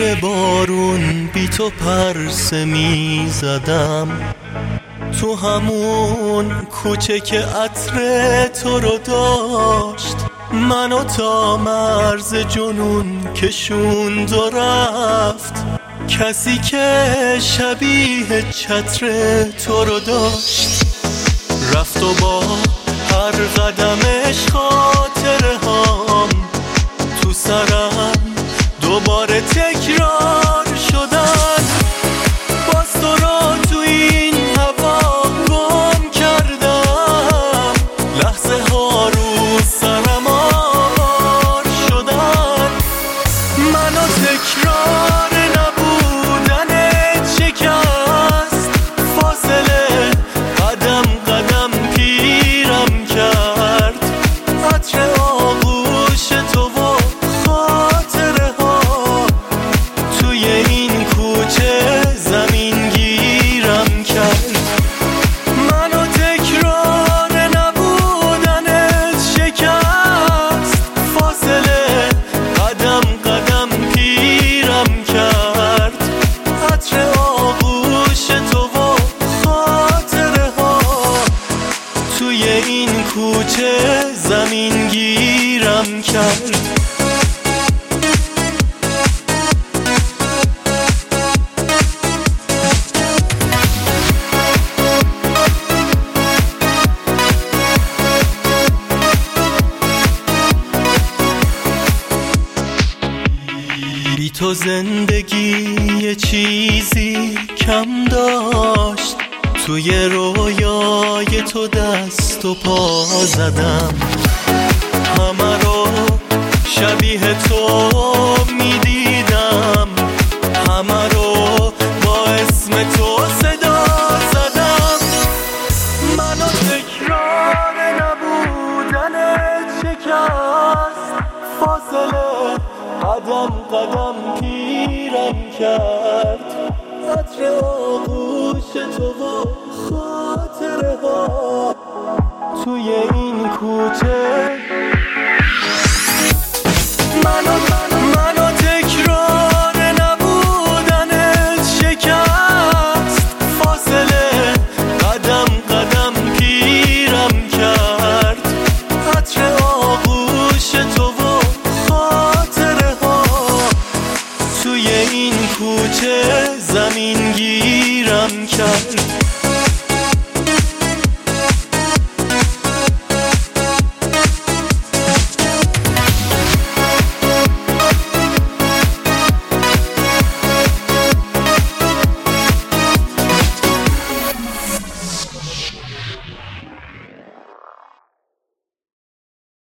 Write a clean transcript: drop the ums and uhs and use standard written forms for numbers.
زیر بارون بی تو پرسه می زدم، تو همون کوچه که عطر تو رو داشت، منو تا مرز جنون کشوند و رفت. کسی که شبیه چتر تو رو داشت، رفت و با هر قدمش خاطره هام تو سرم دوباره تکرار شدن. باز تو رو تو این هوا گم کردم، لحظه ها رو سرم آوار شدن. منو تکرار نبودنت شکست، فاصله قدم قدم پیرم کرد. عطر آغوش تو و خاطره ها توی این کوچه زمین گیرم کرد. منو تکرار نبودنت شکست، فاصله قدم قدم پیرم کرد. عطر آغوش تو و خاطره ها توی این کوچه زمین گیرم کرد. بی تو زندگی یه چیزی کم داشت، توی رویای تو دست و پا زدم. همه رو شبیه تو میدیدم، همه رو با اسم تو صدا زدم. منو تکرار نبودنت شکست، فاصله قدم قدم پیرم کرد. عطر آغوش تو و خاطره ها توی این کوچه. منو تکرار نبودنت شکست، فاصله قدم قدم پیرم کرد. عطر آغوش تو و خاطره ها توی این کوچه زمین گیرم کرد.